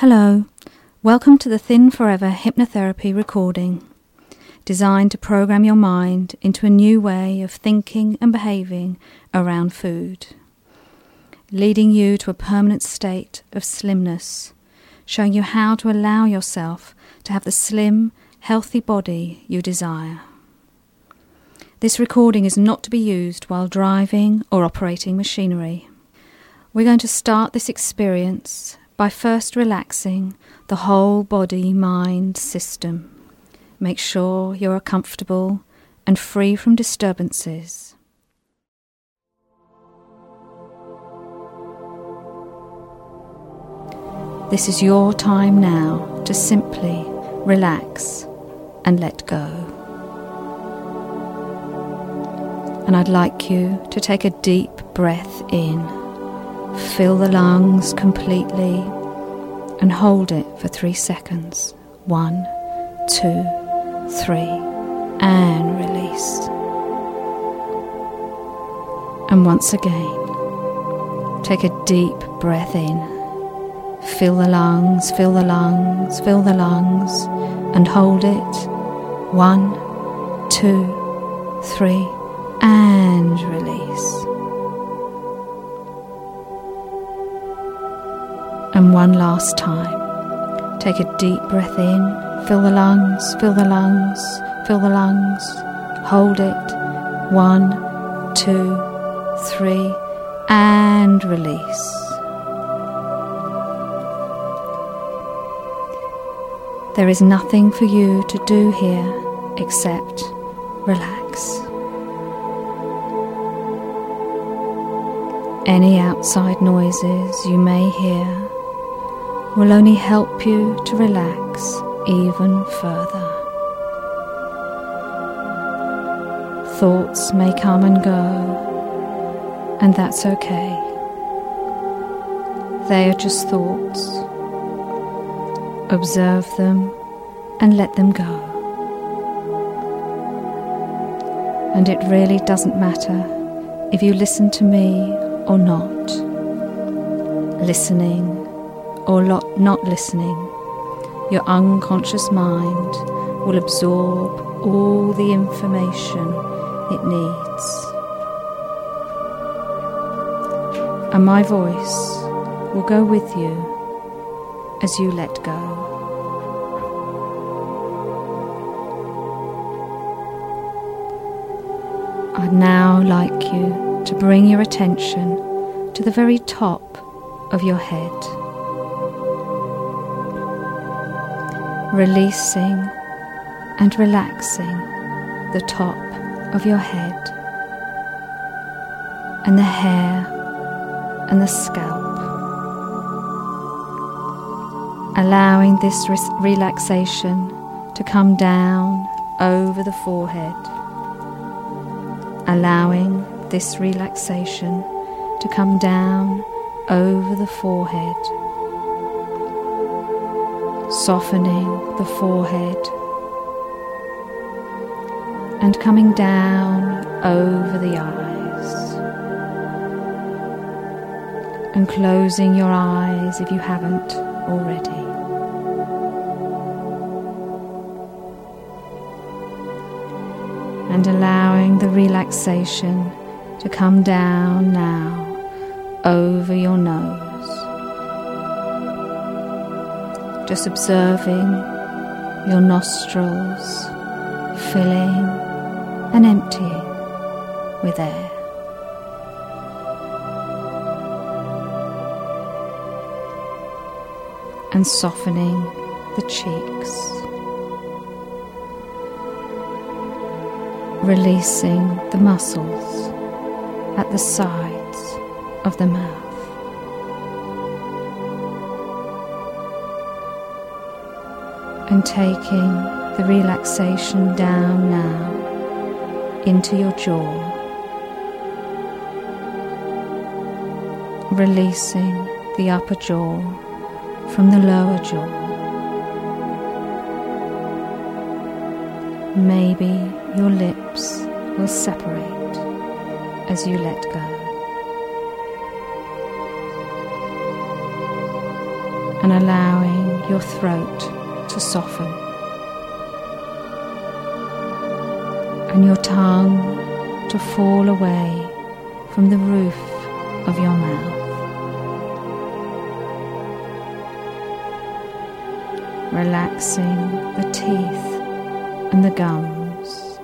Hello, welcome to the Thin Forever hypnotherapy recording, designed to program your mind into a new way of thinking and behaving around food, leading you to a permanent state of slimness, showing you how to allow yourself to have the slim, healthy body you desire. This recording is not to be used while driving or operating machinery. We're going to start this experience by first relaxing the whole body-mind system. Make sure you're comfortable and free from disturbances. This is your time now to simply relax and let go. And I'd like you to take a deep breath in. Fill the lungs completely and hold it for 3 seconds. 1, 2, 3, and release. And once again, take a deep breath in. Fill the lungs, fill the lungs, fill the lungs, and hold it. 1, 2, 3, and release. And one last time, take a deep breath in, fill the lungs, fill the lungs, fill the lungs, hold it, 1, 2, 3, and release. There is nothing for you to do here except relax. Any outside noises you may hear will only help you to relax even further. Thoughts may come and go, and that's okay. They are just thoughts. Observe them and let them go. And it really doesn't matter if you listen to me or not. Listening or not listening, your unconscious mind will absorb all the information it needs. And my voice will go with you as you let go. I'd now like you to bring your attention to the very top of your head, releasing and relaxing the top of your head and the hair and the scalp, allowing this relaxation to come down over the forehead, allowing this relaxation to come down over the forehead, softening the forehead and coming down over the eyes, and closing your eyes if you haven't already. And allowing the relaxation to come down now over your nose. Just observing your nostrils filling and emptying with air. And softening the cheeks. Releasing the muscles at the sides of the mouth. And taking the relaxation down now into your jaw. Releasing the upper jaw from the lower jaw. Maybe your lips will separate as you let go. and allowing your throat to soften and your tongue to fall away from the roof of your mouth. Relaxing the teeth and the gums.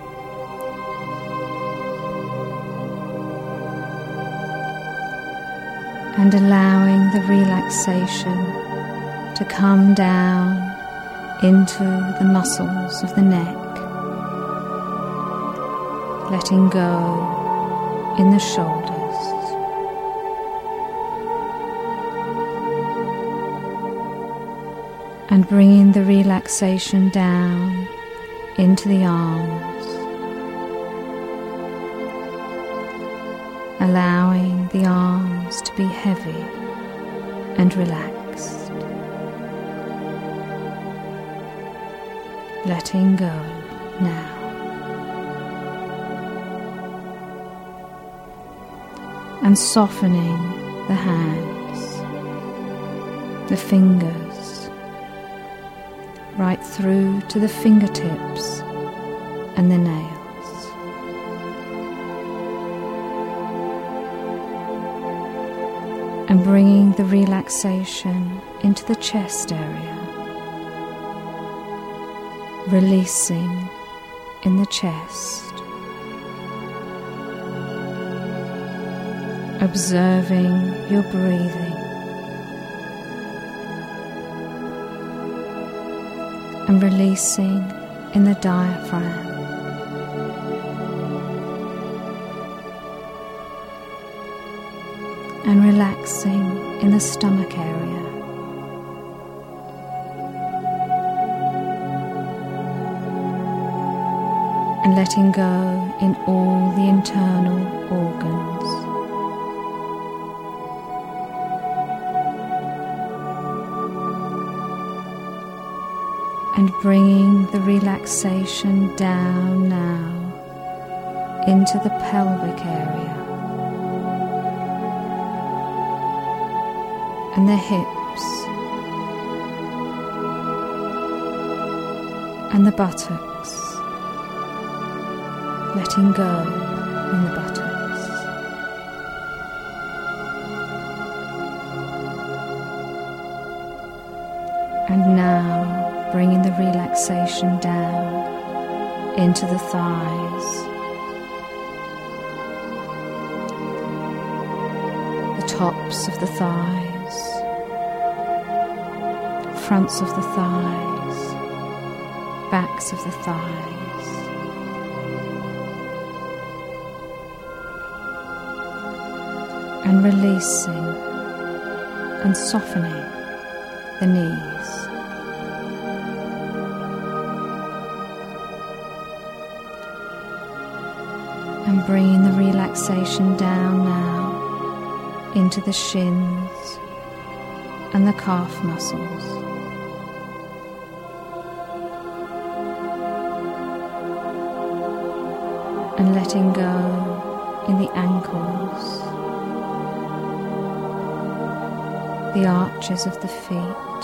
And allowing the relaxation to come down into the muscles of the neck, letting go in the shoulders. And bringing the relaxation down into the arms, allowing the arms to be heavy and relaxed, letting go now. And softening the hands, the fingers, right through to the fingertips and the nails. And bringing the relaxation into the chest area, releasing in the chest, observing your breathing. And releasing in the diaphragm. And relaxing in the stomach area. And letting go in all the internal organs. And bringing the relaxation down now into the pelvic area and the hips and the buttocks, letting go in the buttocks. And now bringing the relaxation down into the thighs, the tops of the thighs, fronts of the thighs, backs of the thighs, and releasing and softening the knees. And bringing the relaxation down now into the shins and the calf muscles. And letting go in the ankles, the arches of the feet,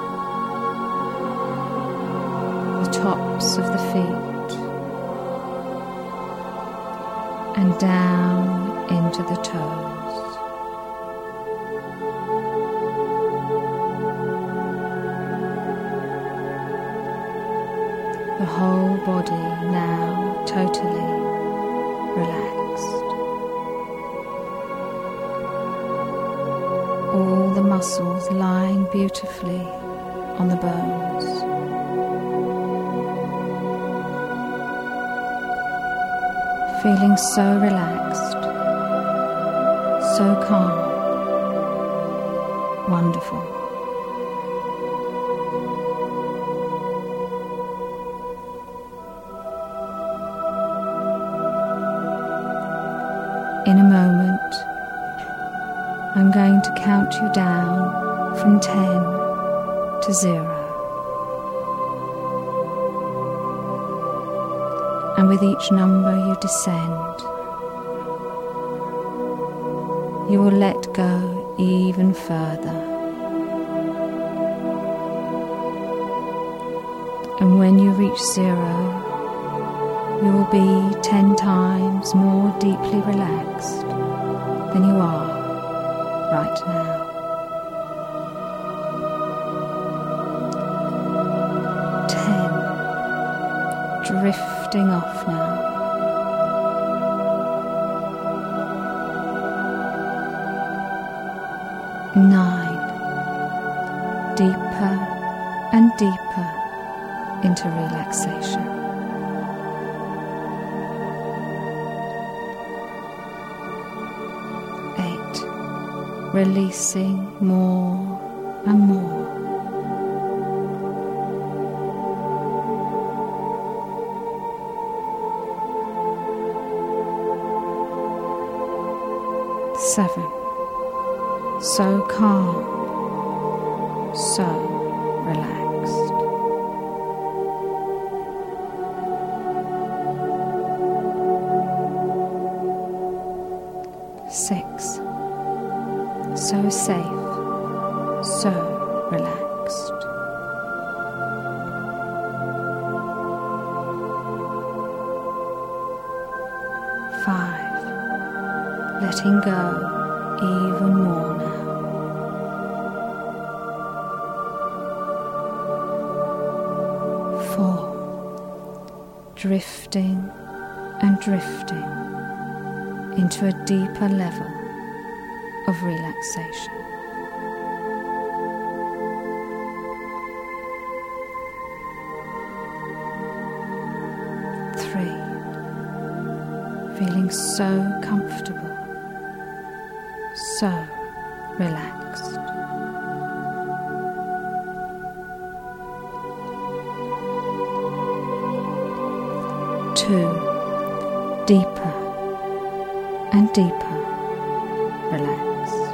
the tops of the feet, and down into the toes. The whole body now totally relaxed. All the muscles lying beautifully on the bones. Feeling so relaxed, so calm, wonderful. In a moment, I'm going to count you down from 10 to 0. And with each number you descend, you will let go even further. And when you reach 0, you will be 10 times more deeply relaxed than you are right now. 10, drifting off now. 9, deeper and deeper into relaxation. 8, releasing more and more. 7, so calm, so relaxed. 6, so safe, so relaxed. 5, letting go even more now. 4, drifting and drifting into a deeper level of relaxation. 3, feeling so comfortable, so relaxed. 2, deeper and deeper relaxed.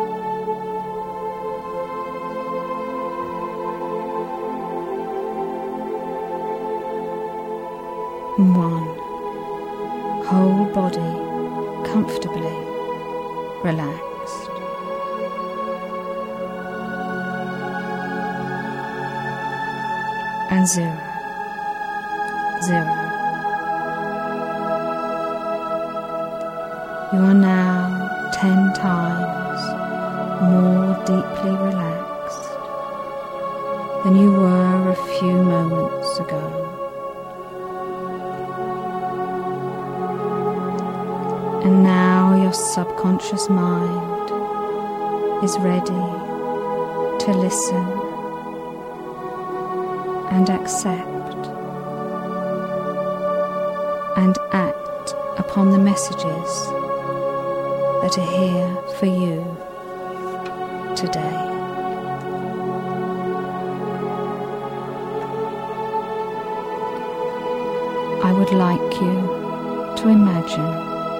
1, whole body comfortably relaxed. 0, 0. You are now 10 times more deeply relaxed than you were a few moments ago. And now your subconscious mind is ready to listen and accept and act upon the messages that are here for you today. I would like you to imagine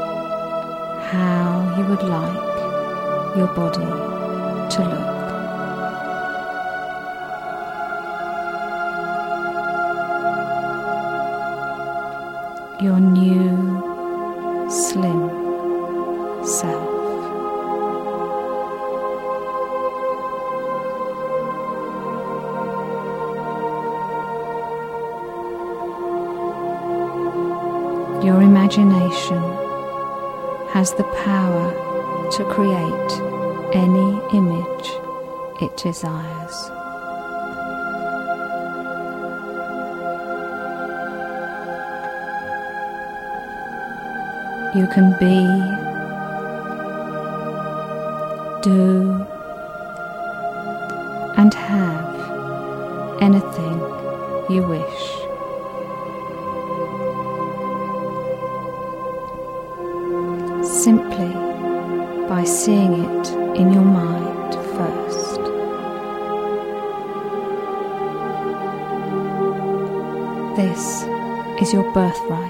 how you would like your body to look. Your new, slim self. Your imagination has the power to create any image it desires. You can be, do, and have anything you wish. Simply by seeing it in your mind first. This is your birthright.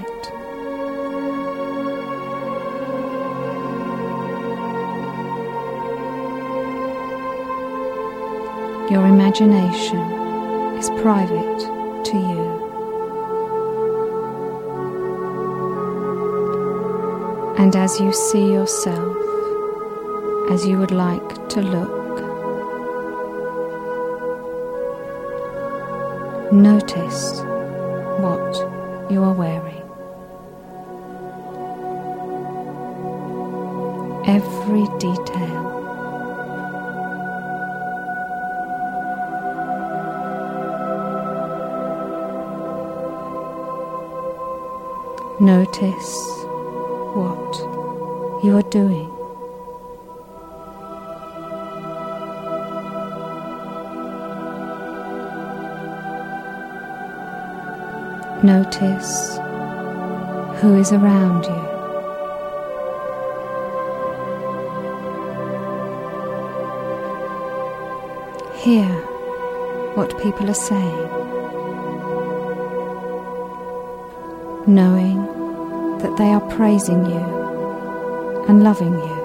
Your imagination is private to you. And as you see yourself as you would like to look, Notice what you are wearing. Every detail. Notice what you are doing. Notice who is around you. Hear what people are saying, knowing that they are praising you and loving you.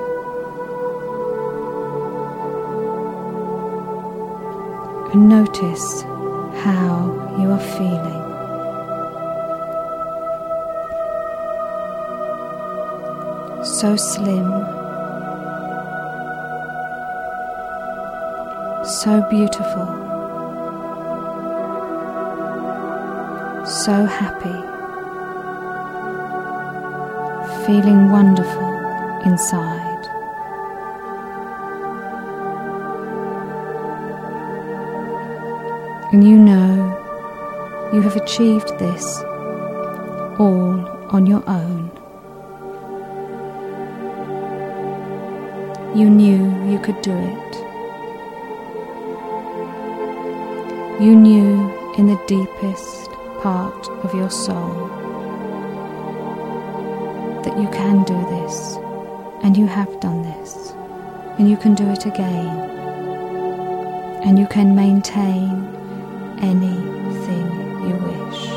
And notice how you are feeling. So slim, so beautiful, so happy, feeling wonderful inside. And you know you have achieved this all on your own. You knew you could do it. You knew in the deepest part of your soul that you can do this, and you have done this, and you can do it again, and you can maintain anything you wish.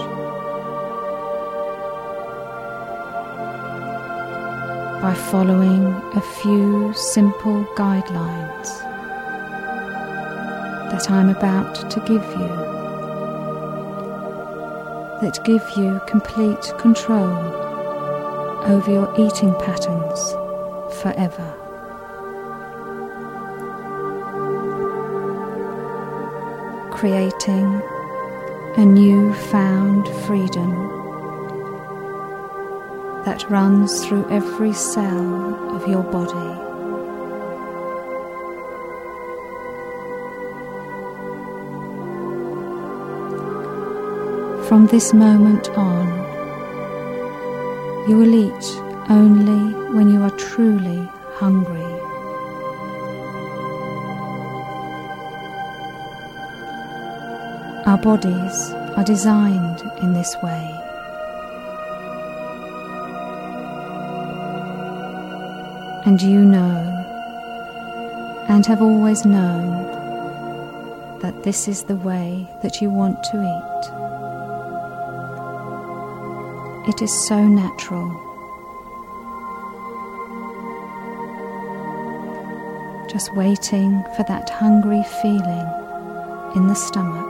By following a few simple guidelines that I'm about to give you, that give you complete control over your eating patterns forever. Creating a new-found freedom that runs through every cell of your body. From this moment on, you will eat only when you are truly hungry. Our bodies are designed in this way. And you know, and have always known, that this is the way that you want to eat. It is so natural. Just waiting for that hungry feeling in the stomach.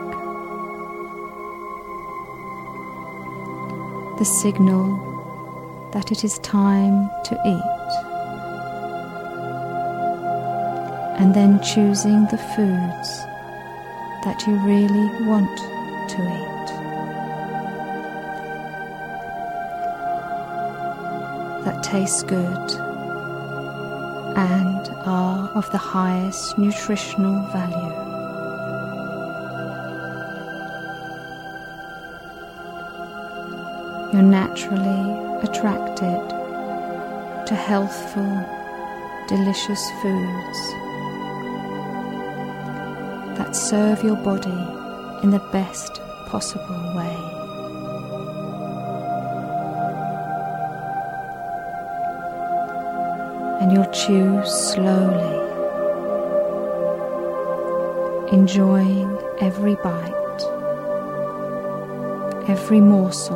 The signal that it is time to eat. And then choosing the foods that you really want to eat. That taste good and are of the highest nutritional value. You're naturally attracted to healthful, delicious foods that serve your body in the best possible way. And you'll chew slowly, enjoying every bite, every morsel,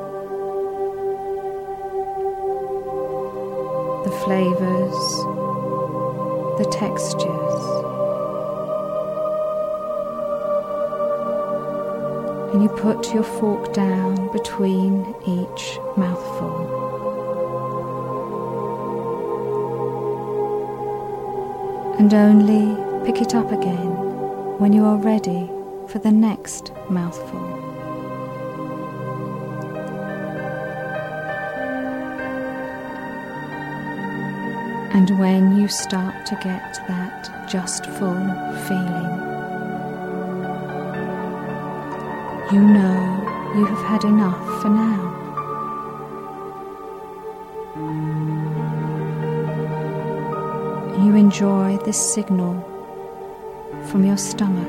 the flavors, the textures. And you put your fork down between each mouthful. And only pick it up again when you are ready for the next mouthful. And when you start to get that just full feeling, you know you have had enough for now. You enjoy this signal from your stomach,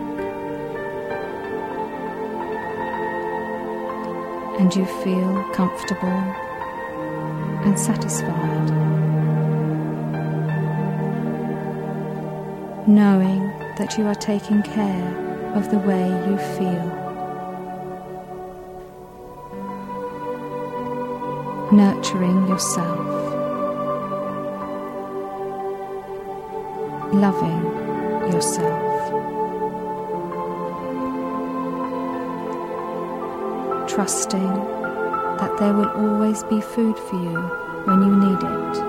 and you feel comfortable and satisfied, knowing that you are taking care of the way you feel, nurturing yourself, loving yourself. Trusting that there will always be food for you when you need it.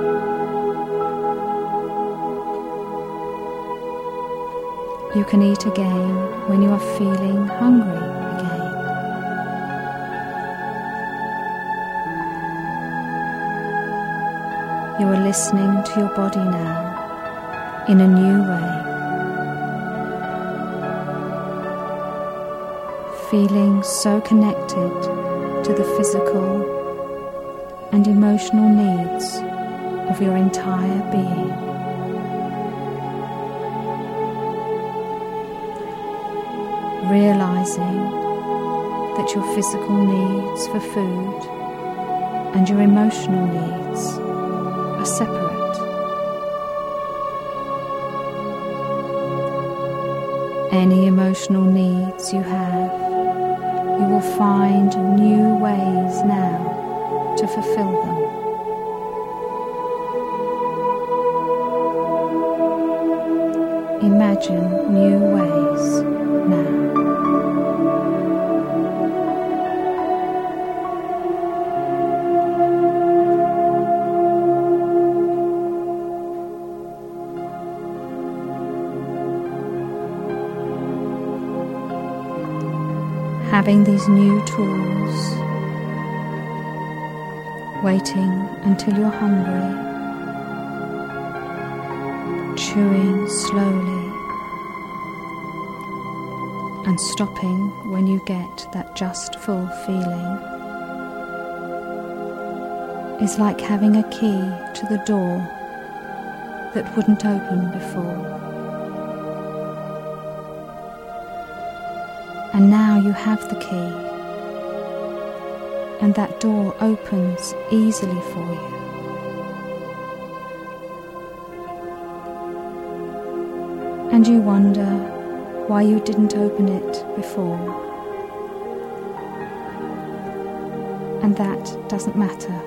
You can eat again when you are feeling hungry again. You are listening to your body now in a new way, feeling so connected to the physical and emotional needs of your entire being. Realizing that your physical needs for food and your emotional needs are separate. Any emotional needs you have, you will find new ways now to fulfill them. Imagine new ways now. Having these new tools, waiting until you're hungry, chewing slowly, and stopping when you get that just full feeling, is like having a key to the door that wouldn't open before. And now you have the key, and that door opens easily for you. And you wonder why you didn't open it before. And that doesn't matter.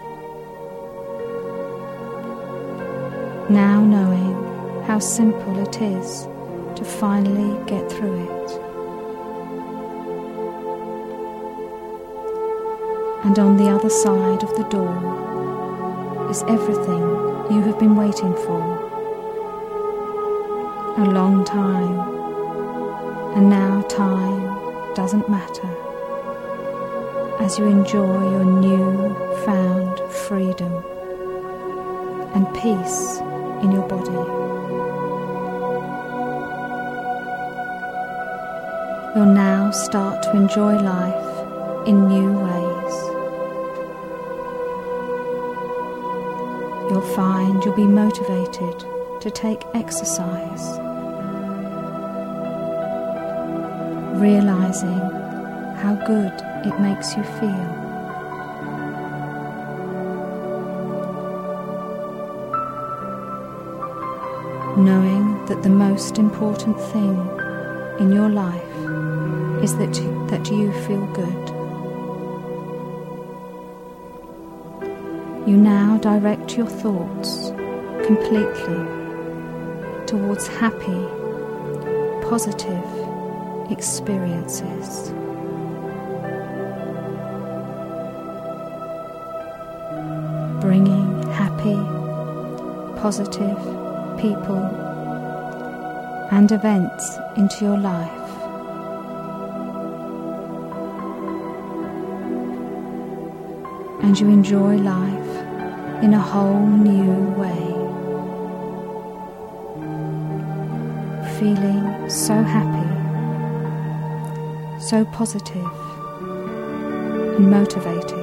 Now knowing how simple it is to finally get through it. And on the other side of the door is everything you have been waiting for. A long time, and now time doesn't matter as you enjoy your new found freedom and peace in your body. You'll now start to enjoy life in new ways. You'll find you'll be motivated to take exercise, realizing how good it makes you feel. Knowing that the most important thing in your life is that you feel good. You now direct your thoughts completely towards happy, positive experiences. Bringing happy, positive people and events into your life and you enjoy life in a whole new way, feeling so happy, so positive and motivated,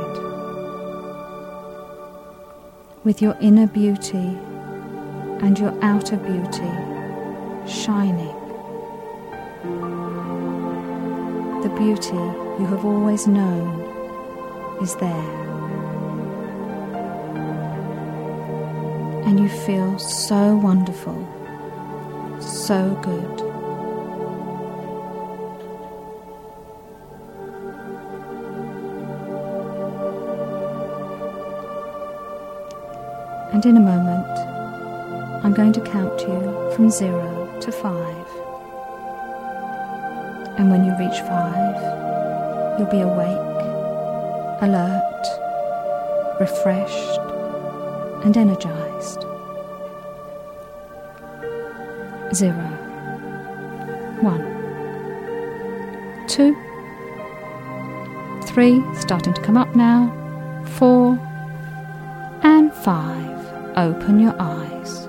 with your inner beauty and your outer beauty shining. The beauty you have always known is there, and you feel so wonderful, so good. And in a moment, I'm going to count you from 0 to 5. And when you reach 5, you'll be awake, alert, refreshed, and energized. 0, 1, 2, 3, starting to come up now, 4, and 5. Open your eyes.